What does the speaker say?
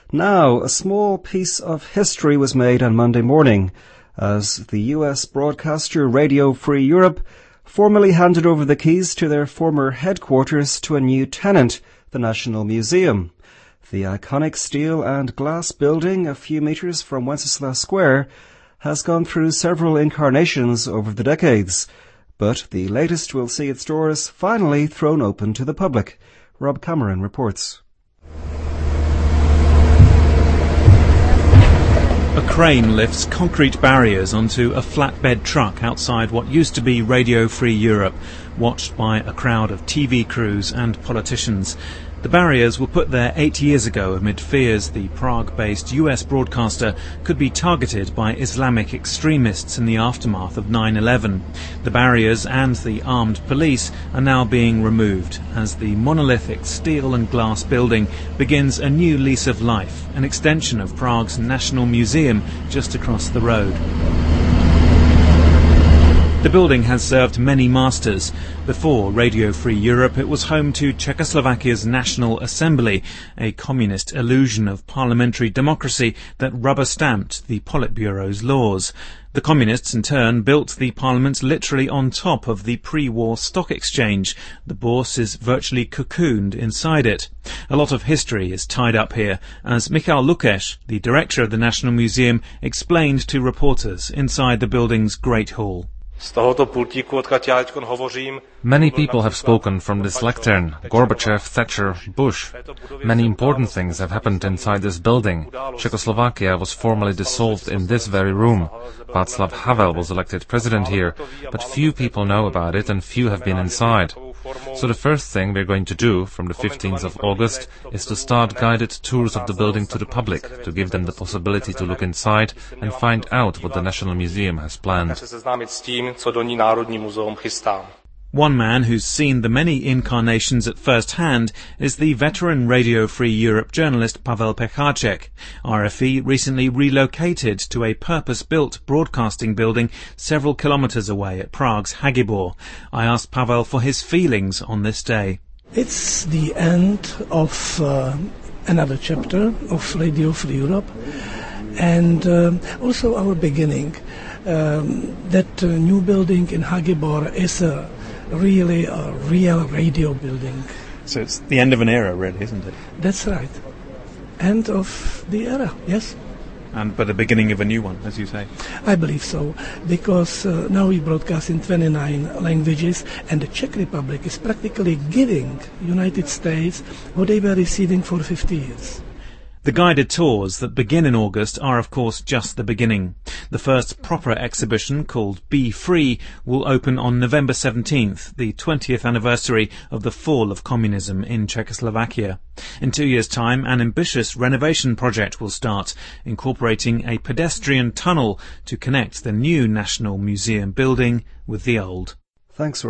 Now, a small piece of history was made on Monday morning as the US broadcaster Radio Free Europe formally handed over the keys to their former headquarters to a new tenant, the National Museum. The iconic steel and glass building a few metres from Wenceslas Square has gone through several incarnations over the decades, but the latest will see its doors finally thrown open to the public. Rob Cameron reports. A crane lifts concrete barriers onto a flatbed truck outside what used to be Radio Free Europe, watched by a crowd of TV crews and politicians. The barriers were put there 8 years ago amid fears the Prague-based US broadcaster could be targeted by Islamic extremists in the aftermath of 9/11. The barriers and the armed police are now being removed as the monolithic steel and glass building begins a new lease of life, an extension of Prague's National Museum just across the road. The building has served many masters. Before Radio Free Europe, it was home to Czechoslovakia's National Assembly, a communist illusion of parliamentary democracy that rubber-stamped the Politburo's laws. The communists, in turn, built the parliament literally on top of the pre-war stock exchange. The bourse is virtually cocooned inside it. A lot of history is tied up here, as Michal Lukeš, the director of the National Museum, explained to reporters inside the building's Great Hall. Many people have spoken from this lectern: Gorbachev, Thatcher, Bush. Many important things have happened inside this building. Czechoslovakia was formally dissolved in this very room. Václav Havel was elected president here, but few people know about it and few have been inside. So the first thing we're going to do from the 15th of August is to start guided tours of the building to the public, to give them the possibility to look inside and find out what the National Museum has planned. One man who's seen the many incarnations at first hand is the veteran Radio Free Europe journalist Pavel Pecháček. RFE recently relocated to a purpose-built broadcasting building several kilometres away at Prague's Hagibor. I asked Pavel for his feelings on this day. It's the end of another chapter of Radio Free Europe, and also our beginning. That new building in Hagibor is really a real radio building. So it's the end of an era, really, isn't it? That's right. End of the era, yes. But the beginning of a new one, as you say. I believe so, because now we broadcast in 29 languages, and the Czech Republic is practically giving United States what they were receiving for 50 years. The guided tours that begin in August are, of course, just the beginning. The first proper exhibition, called Be Free, will open on November 17th, the 20th anniversary of the fall of communism in Czechoslovakia. In 2 years' time, an ambitious renovation project will start, incorporating a pedestrian tunnel to connect the new National Museum building with the old. Thanks, Rob.